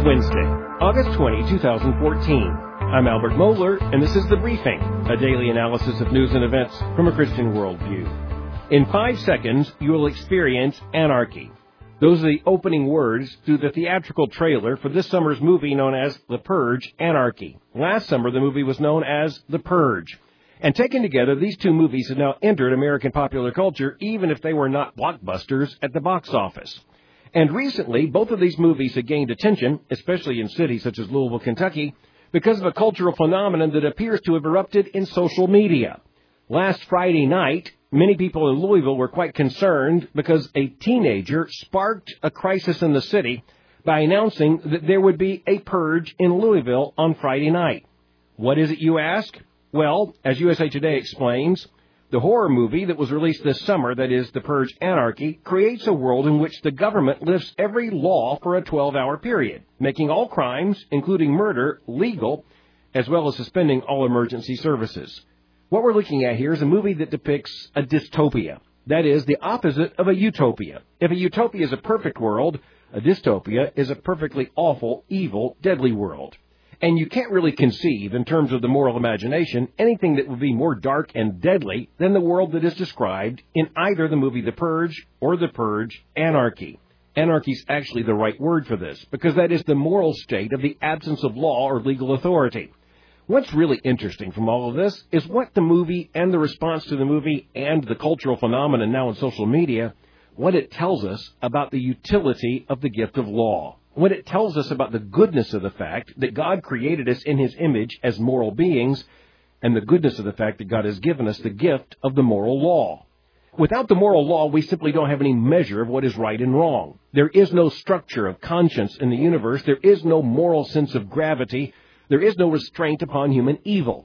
Wednesday, August 20, 2014. I'm Albert Mohler, and this is The Briefing, a daily analysis of news and events from a Christian worldview. In 5 seconds, you will experience anarchy. Those are the opening words to the theatrical trailer for this summer's movie known as The Purge: Anarchy. Last summer, the movie was known as The Purge. And taken together, these two movies have now entered American popular culture, even if they were not blockbusters at the box office. And recently, both of these movies have gained attention, especially in cities such as Louisville, Kentucky, because of a cultural phenomenon that appears to have erupted in social media. Last Friday night, many people in Louisville were quite concerned because a teenager sparked a crisis in the city by announcing that there would be a purge in Louisville on Friday night. What is it, you ask? Well, as USA Today explains, the horror movie that was released this summer, that is, The Purge: Anarchy, creates a world in which the government lifts every law for a 12-hour period, making all crimes, including murder, legal, as well as suspending all emergency services. What we're looking at here is a movie that depicts a dystopia, that is, the opposite of a utopia. If a utopia is a perfect world, a dystopia is a perfectly awful, evil, deadly world. And you can't really conceive, in terms of the moral imagination, anything that would be more dark and deadly than the world that is described in either the movie The Purge or The Purge: Anarchy. Anarchy is actually the right word for this, because that is the moral state of the absence of law or legal authority. What's really interesting from all of this is what the movie and the response to the movie and the cultural phenomenon now in social media, what it tells us about the utility of the gift of law. When it tells us about the goodness of the fact that God created us in His image as moral beings, and the goodness of the fact that God has given us the gift of the moral law. Without the moral law, we simply don't have any measure of what is right and wrong. There is no structure of conscience in the universe. There is no moral sense of gravity. There is no restraint upon human evil.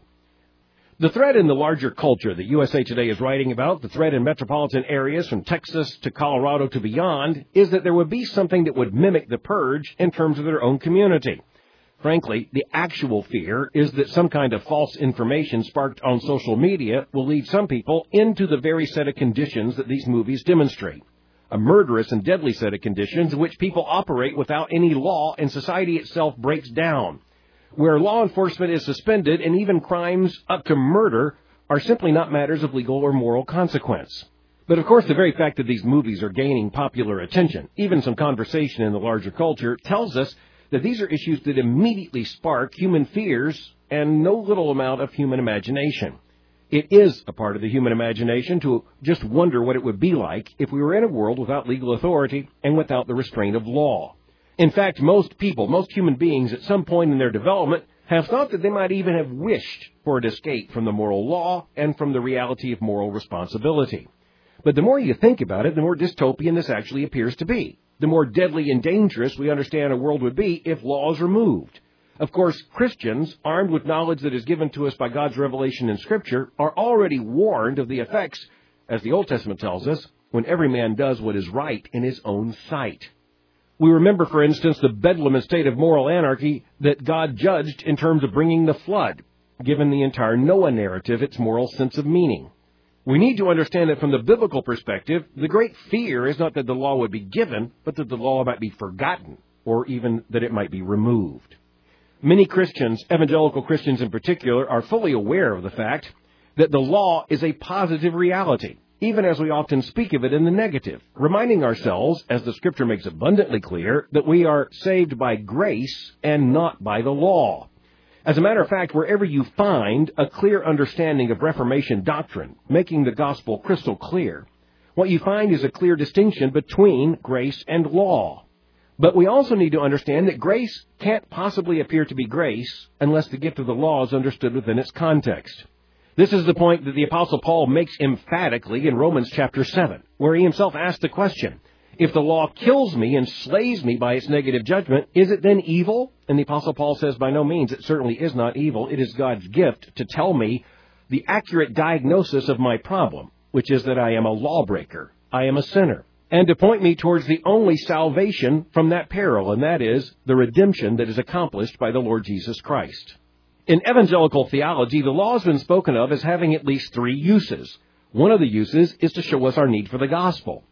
The threat in the larger culture that USA Today is writing about, the threat in metropolitan areas from Texas to Colorado to beyond, is that there would be something that would mimic the purge in terms of their own community. Frankly, the actual fear is that some kind of false information sparked on social media will lead some people into the very set of conditions that these movies demonstrate. A murderous and deadly set of conditions in which people operate without any law and society itself breaks down, where law enforcement is suspended and even crimes up to murder are simply not matters of legal or moral consequence. But of course, the very fact that these movies are gaining popular attention, even some conversation in the larger culture, tells us that these are issues that immediately spark human fears and no little amount of human imagination. It is a part of the human imagination to just wonder what it would be like if we were in a world without legal authority and without the restraint of law. In fact, most people, most human beings at some point in their development have thought that they might even have wished for an escape from the moral law and from the reality of moral responsibility. But the more you think about it, the more dystopian this actually appears to be. The more deadly and dangerous we understand a world would be if law is removed. Of course, Christians, armed with knowledge that is given to us by God's revelation in Scripture, are already warned of the effects, as the Old Testament tells us, when every man does what is right in his own sight. We remember, for instance, the bedlam state of moral anarchy that God judged in terms of bringing the flood, given the entire Noah narrative its moral sense of meaning. We need to understand that from the biblical perspective, the great fear is not that the law would be given, but that the law might be forgotten, or even that it might be removed. Many Christians, evangelical Christians in particular, are fully aware of the fact that the law is a positive reality, even as we often speak of it in the negative, reminding ourselves, as the Scripture makes abundantly clear, that we are saved by grace and not by the law. As a matter of fact, wherever you find a clear understanding of Reformation doctrine, making the gospel crystal clear, what you find is a clear distinction between grace and law. But we also need to understand that grace can't possibly appear to be grace unless the gift of the law is understood within its context. This is the point that the Apostle Paul makes emphatically in Romans chapter 7, where he himself asks the question, if the law kills me and slays me by its negative judgment, is it then evil? And the Apostle Paul says, by no means, it certainly is not evil. It is God's gift to tell me the accurate diagnosis of my problem, which is that I am a lawbreaker, I am a sinner, and to point me towards the only salvation from that peril, and that is the redemption that is accomplished by the Lord Jesus Christ. In evangelical theology, the law has been spoken of as having at least 3 uses. One of the uses is to show us our need for the gospel.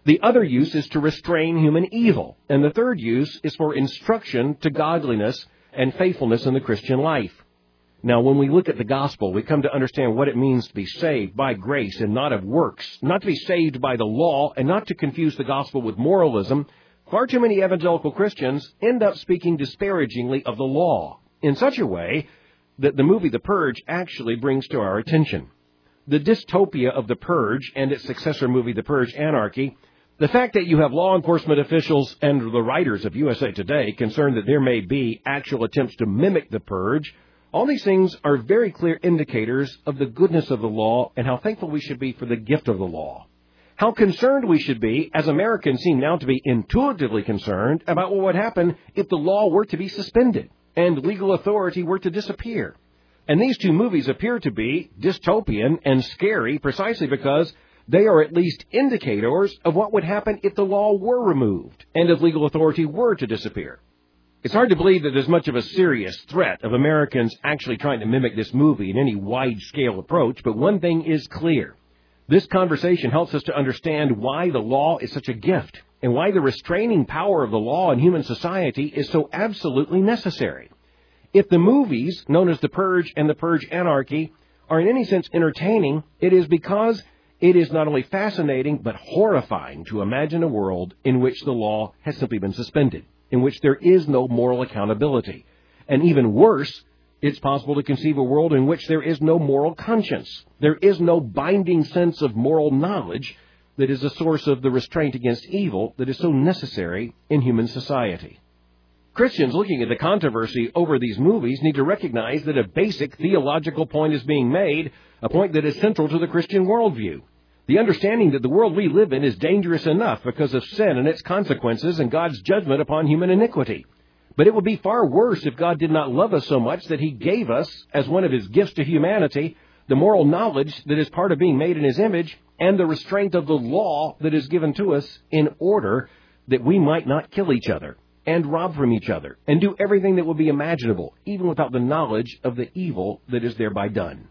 The other use is to restrain human evil. And the third use is for instruction to godliness and faithfulness in the Christian life. Now, when we look at the gospel, we come to understand what it means to be saved by grace and not of works, not to be saved by the law, and not to confuse the gospel with moralism. Far too many evangelical Christians end up speaking disparagingly of the law in such a way that the movie The Purge actually brings to our attention. The dystopia of The Purge and its successor movie The Purge Anarchy, the fact that you have law enforcement officials and the writers of USA Today concerned that there may be actual attempts to mimic The Purge, all these things are very clear indicators of the goodness of the law and how thankful we should be for the gift of the law. How concerned we should be, as Americans seem now to be intuitively concerned, about what would happen if the law were to be suspended and legal authority were to disappear. And these two movies appear to be dystopian and scary precisely because they are at least indicators of what would happen if the law were removed and if legal authority were to disappear. It's hard to believe that there's much of a serious threat of Americans actually trying to mimic this movie in any wide-scale approach, but one thing is clear. This conversation helps us to understand why the law is such a gift and why the restraining power of the law in human society is so absolutely necessary. If the movies, known as The Purge and The Purge Anarchy, are in any sense entertaining, it is because it is not only fascinating but horrifying to imagine a world in which the law has simply been suspended, in which there is no moral accountability. And even worse, it's possible to conceive a world in which there is no moral conscience. There is no binding sense of moral knowledge that is a source of the restraint against evil that is so necessary in human society. Christians looking at the controversy over these movies need to recognize that a basic theological point is being made, a point that is central to the Christian worldview. The understanding that the world we live in is dangerous enough because of sin and its consequences and God's judgment upon human iniquity. But it would be far worse if God did not love us so much that He gave us, as one of His gifts to humanity, the moral knowledge that is part of being made in His image and the restraint of the law that is given to us in order that we might not kill each other and rob from each other and do everything that would be imaginable, even without the knowledge of the evil that is thereby done.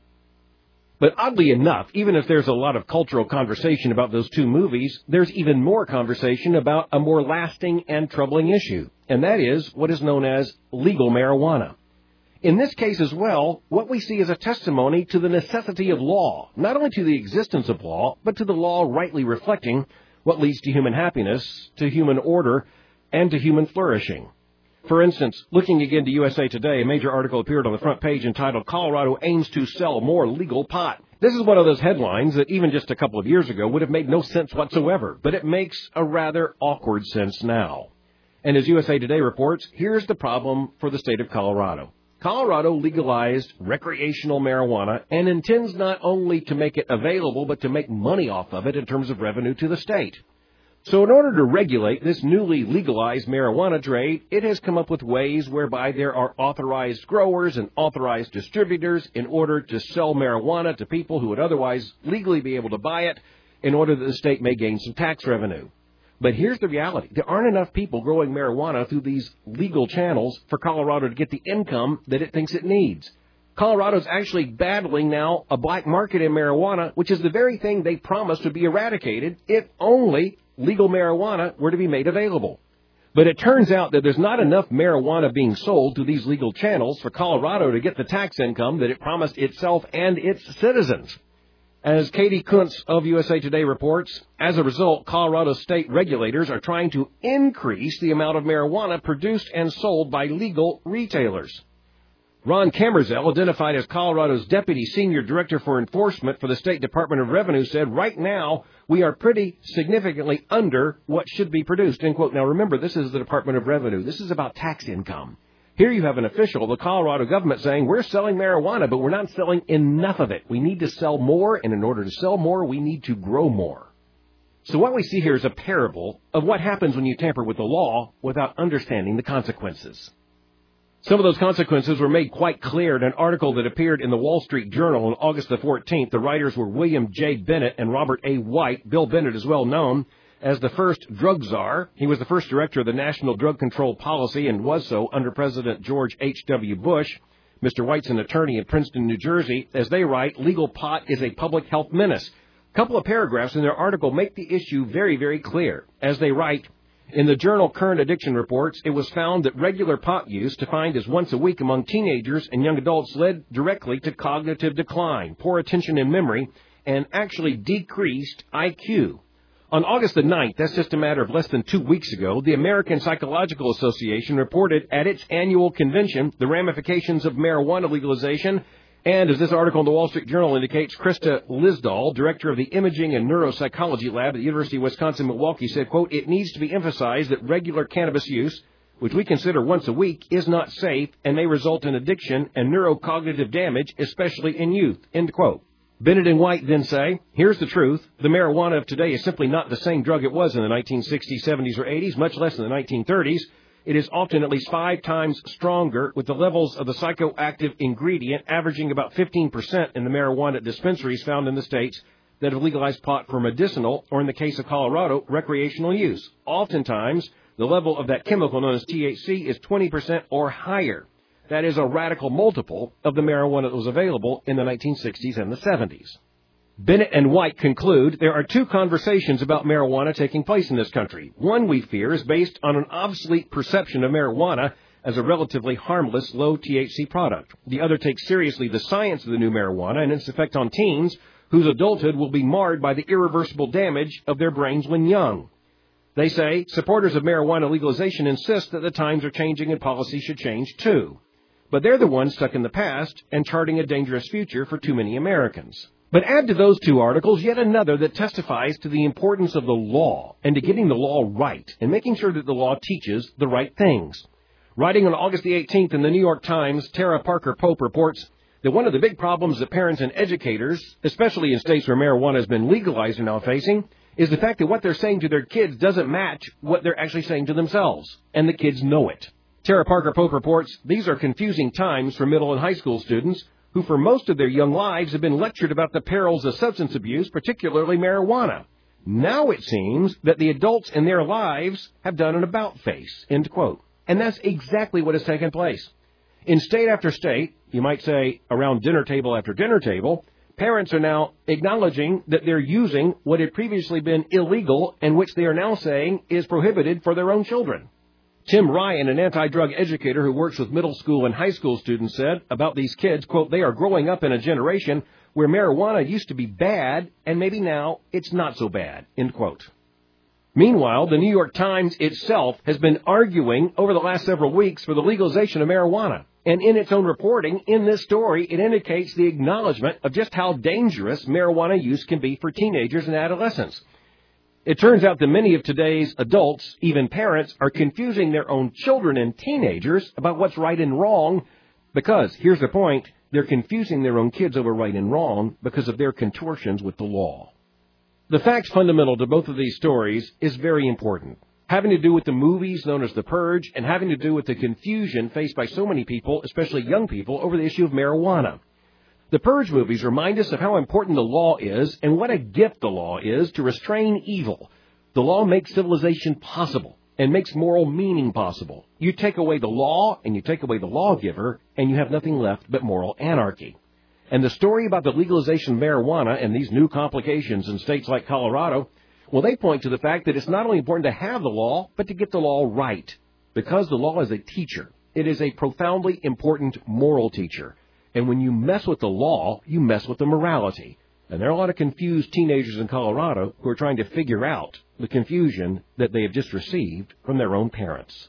But oddly enough, even if there's a lot of cultural conversation about those two movies, there's even more conversation about a more lasting and troubling issue, and that is what is known as legal marijuana. In this case as well, what we see is a testimony to the necessity of law, not only to the existence of law, but to the law rightly reflecting what leads to human happiness, to human order, and to human flourishing. For instance, looking again to USA Today, a major article appeared on the front page entitled, "Colorado Aims to Sell More Legal Pot." This is one of those headlines that even just a couple of years ago would have made no sense whatsoever, but it makes a rather awkward sense now. And as USA Today reports, here's the problem for the state of Colorado. Colorado legalized recreational marijuana and intends not only to make it available, but to make money off of it in terms of revenue to the state. So in order to regulate this newly legalized marijuana trade, it has come up with ways whereby there are authorized growers and authorized distributors in order to sell marijuana to people who would otherwise legally be able to buy it in order that the state may gain some tax revenue. But here's the reality. There aren't enough people growing marijuana through these legal channels for Colorado to get the income that it thinks it needs. Colorado's actually battling now a black market in marijuana, which is the very thing they promised would be eradicated if only legal marijuana were to be made available. But it turns out that there's not enough marijuana being sold through these legal channels for Colorado to get the tax income that it promised itself and its citizens. As Katie Kuntz of USA Today reports, as a result, Colorado state regulators are trying to increase the amount of marijuana produced and sold by legal retailers. Ron Kamerzel, identified as Colorado's Deputy Senior Director for Enforcement for the State Department of Revenue, said, "Right now, we are pretty significantly under what should be produced," end quote. Now, remember, this is the Department of Revenue. This is about tax income. Here you have an official of the Colorado government saying, we're selling marijuana, but we're not selling enough of it. We need to sell more, and in order to sell more, we need to grow more. So what we see here is a parable of what happens when you tamper with the law without understanding the consequences. Some of those consequences were made quite clear in an article that appeared in the Wall Street Journal on August the 14th. The writers were William J. Bennett and Robert A. White. Bill Bennett is well known as the first drug czar. He was the first director of the National Drug Control Policy and was so under President George H.W. Bush. Mr. White's an attorney in Princeton, New Jersey. As they write, legal pot is a public health menace. A couple of paragraphs in their article make the issue very, very clear. As they write, in the journal Current Addiction Reports, it was found that regular pot use, defined as once a week among teenagers and young adults, led directly to cognitive decline, poor attention and memory, and actually decreased IQ. On August the 9th, that's just a matter of less than 2 weeks ago, the American Psychological Association reported at its annual convention the ramifications of marijuana legalization. And as this article in the Wall Street Journal indicates, Krista Lisdahl, director of the Imaging and Neuropsychology Lab at the University of Wisconsin-Milwaukee, said, quote, it needs to be emphasized that regular cannabis use, which we consider once a week, is not safe and may result in addiction and neurocognitive damage, especially in youth, end quote. Bennett and White then say, here's the truth. The marijuana of today is simply not the same drug it was in the 1960s, 70s, or 80s, much less in the 1930s. It is often at least 5 times stronger, with the levels of the psychoactive ingredient averaging about 15% in the marijuana dispensaries found in the states that have legalized pot for medicinal, or in the case of Colorado, recreational use. Oftentimes, the level of that chemical known as THC is 20% or higher. That is a radical multiple of the marijuana that was available in the 1960s and the 70s. Bennett and White conclude there are 2 conversations about marijuana taking place in this country. One, we fear, is based on an obsolete perception of marijuana as a relatively harmless, low THC product. The other takes seriously the science of the new marijuana and its effect on teens, whose adulthood will be marred by the irreversible damage of their brains when young. They say supporters of marijuana legalization insist that the times are changing and policy should change too. But they're the ones stuck in the past and charting a dangerous future for too many Americans. But add to those 2 articles yet another that testifies to the importance of the law and to getting the law right and making sure that the law teaches the right things. Writing on August the 18th in the New York Times, Tara Parker Pope reports that one of the big problems that parents and educators, especially in states where marijuana has been legalized, are now facing is the fact that what they're saying to their kids doesn't match what they're actually saying to themselves, and the kids know it. Tara Parker Pope reports these are confusing times for middle and high school students who for most of their young lives have been lectured about the perils of substance abuse, particularly marijuana. Now it seems that the adults in their lives have done an about-face, end quote. And that's exactly what has taken place. In state after state, you might say around dinner table after dinner table, parents are now acknowledging that they're using what had previously been illegal and which they are now saying is prohibited for their own children. Tim Ryan, an anti-drug educator who works with middle school and high school students, said about these kids, quote, they are growing up in a generation where marijuana used to be bad, and maybe now it's not so bad, end quote. Meanwhile, the New York Times itself has been arguing over the last several weeks for the legalization of marijuana. And in its own reporting, in this story, it indicates the acknowledgement of just how dangerous marijuana use can be for teenagers and adolescents. It turns out that many of today's adults, even parents, are confusing their own children and teenagers about what's right and wrong because, here's the point, they're confusing their own kids over right and wrong because of their contortions with the law. The facts fundamental to both of these stories is very important, having to do with the movies known as The Purge and having to do with the confusion faced by so many people, especially young people, over the issue of marijuana. The Purge movies remind us of how important the law is and what a gift the law is to restrain evil. The law makes civilization possible and makes moral meaning possible. You take away the law and you take away the lawgiver, and you have nothing left but moral anarchy. And the story about the legalization of marijuana and these new complications in states like Colorado, well, they point to the fact that it's not only important to have the law, but to get the law right. Because the law is a teacher. It is a profoundly important moral teacher. And when you mess with the law, you mess with the morality. And there are a lot of confused teenagers in Colorado who are trying to figure out the confusion that they have just received from their own parents.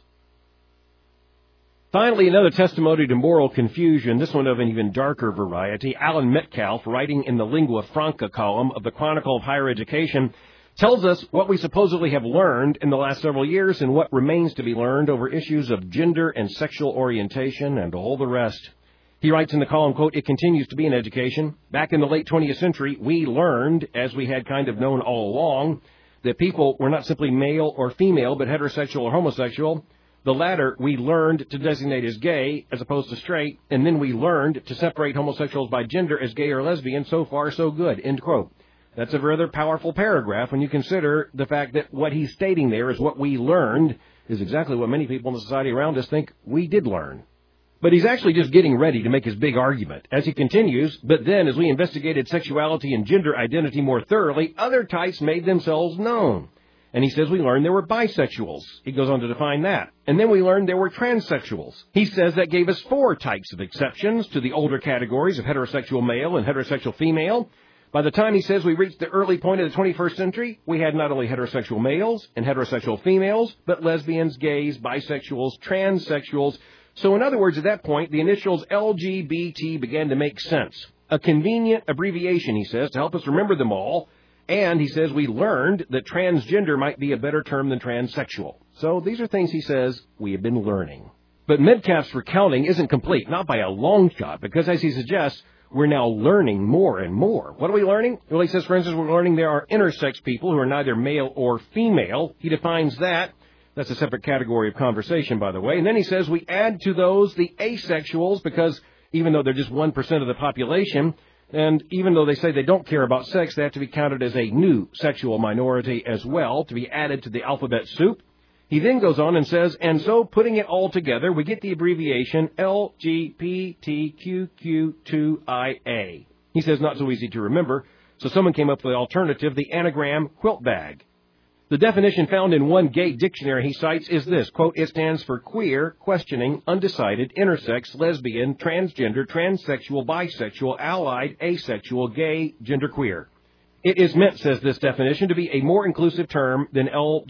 Finally, another testimony to moral confusion, this one of an even darker variety. Alan Metcalf, writing in the Lingua Franca column of the Chronicle of Higher Education, tells us what we supposedly have learned in the last several years and what remains to be learned over issues of gender and sexual orientation and all the rest. He writes in the column, quote, it continues to be in education. Back in the late 20th century, we learned, as we had kind of known all along, that people were not simply male or female, but heterosexual or homosexual. The latter we learned to designate as gay as opposed to straight, and then we learned to separate homosexuals by gender as gay or lesbian. So far, so good, end quote. That's a rather powerful paragraph when you consider the fact that what he's stating there is what we learned is exactly what many people in the society around us think we did learn. But he's actually just getting ready to make his big argument. As he continues, but then as we investigated sexuality and gender identity more thoroughly, other types made themselves known. And he says we learned there were bisexuals. He goes on to define that. And then we learned there were transsexuals. He says that gave us 4 types of exceptions to the older categories of heterosexual male and heterosexual female. By the time he says we reached the early point of the 21st century, we had not only heterosexual males and heterosexual females, but lesbians, gays, bisexuals, transsexuals. So in other words, at that point, the initials LGBT began to make sense. A convenient abbreviation, he says, to help us remember them all. And he says we learned that transgender might be a better term than transsexual. So these are things he says we have been learning. But Metcalf's recounting isn't complete, not by a long shot, because as he suggests, we're now learning more and more. What are we learning? Well, he says, for instance, we're learning there are intersex people who are neither male or female. He defines that. That's a separate category of conversation, by the way. And then he says we add to those the asexuals, because even though they're just 1% of the population, and even though they say they don't care about sex, they have to be counted as a new sexual minority as well, to be added to the alphabet soup. He then goes on and says, and so putting it all together, we get the abbreviation LGBTQQ2IA. He says not so easy to remember, so someone came up with the alternative, the anagram quilt bag. The definition found in one Gate dictionary he cites is this, quote, it stands for queer, questioning, undecided, intersex, lesbian, transgender, transsexual, bisexual, allied, asexual, gay, genderqueer. It is meant, says this definition, to be a more inclusive term than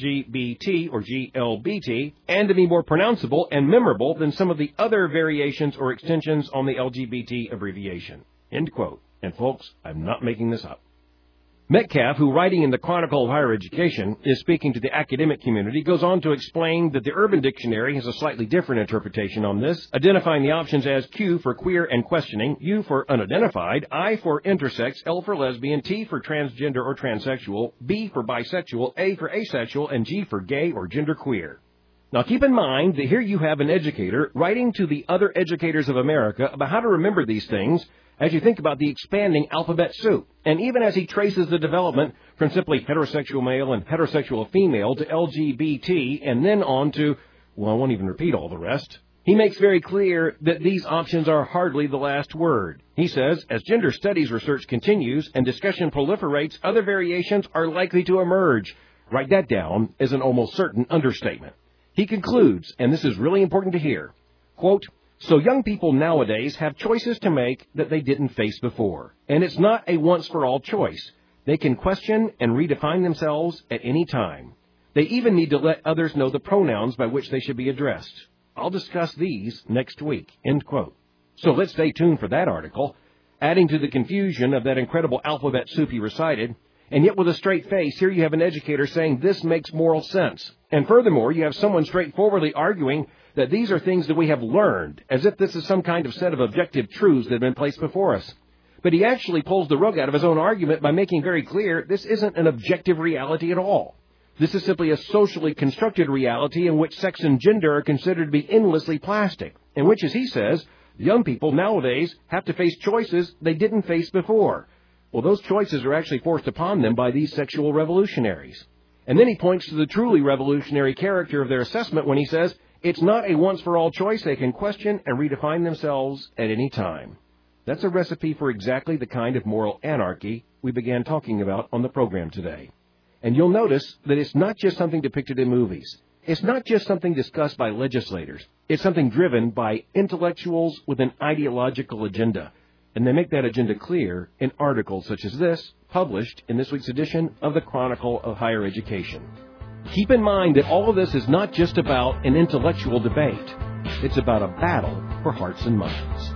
LGBT or GLBT, and to be more pronounceable and memorable than some of the other variations or extensions on the LGBT abbreviation. End quote. And folks, I'm not making this up. Metcalf, who writing in the Chronicle of Higher Education is speaking to the academic community, goes on to explain that the Urban Dictionary has a slightly different interpretation on this, identifying the options as Q for queer and questioning, U for unidentified, I for intersex, L for lesbian, T for transgender or transsexual, B for bisexual, A for asexual, and G for gay or genderqueer. Now keep in mind that here you have an educator writing to the other educators of America about how to remember these things as you think about the expanding alphabet soup. And even as he traces the development from simply heterosexual male and heterosexual female to LGBT and then on to, well, I won't even repeat all the rest, he makes very clear that these options are hardly the last word. He says, as gender studies research continues and discussion proliferates, other variations are likely to emerge. Write that down as an almost certain understatement. He concludes, and this is really important to hear, quote, so young people nowadays have choices to make that they didn't face before. And it's not a once-for-all choice. They can question and redefine themselves at any time. They even need to let others know the pronouns by which they should be addressed. I'll discuss these next week. End quote. So let's stay tuned for that article, adding to the confusion of that incredible alphabet soup he recited. And yet with a straight face, here you have an educator saying this makes moral sense. And furthermore, you have someone straightforwardly arguing that these are things that we have learned, as if this is some kind of set of objective truths that have been placed before us. But he actually pulls the rug out of his own argument by making very clear this isn't an objective reality at all. This is simply a socially constructed reality in which sex and gender are considered to be endlessly plastic, in which, as he says, young people nowadays have to face choices they didn't face before. Well, those choices are actually forced upon them by these sexual revolutionaries. And then he points to the truly revolutionary character of their assessment when he says, it's not a once-for-all choice. They can question and redefine themselves at any time. That's a recipe for exactly the kind of moral anarchy we began talking about on the program today. And you'll notice that it's not just something depicted in movies. It's not just something discussed by legislators. It's something driven by intellectuals with an ideological agenda. And they make that agenda clear in articles such as this, published in this week's edition of the Chronicle of Higher Education. Keep in mind that all of this is not just about an intellectual debate. It's about a battle for hearts and minds.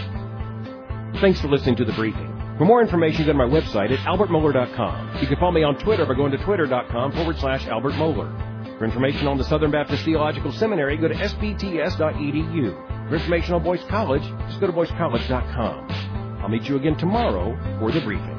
Thanks for listening to The Briefing. For more information, go to my website at albertmohler.com. You can follow me on Twitter by going to twitter.com/Albert Mohler. For information on the Southern Baptist Theological Seminary, go to sbts.edu. For information on Boyce College, just go to boycecollege.com. I'll meet you again tomorrow for The Briefing.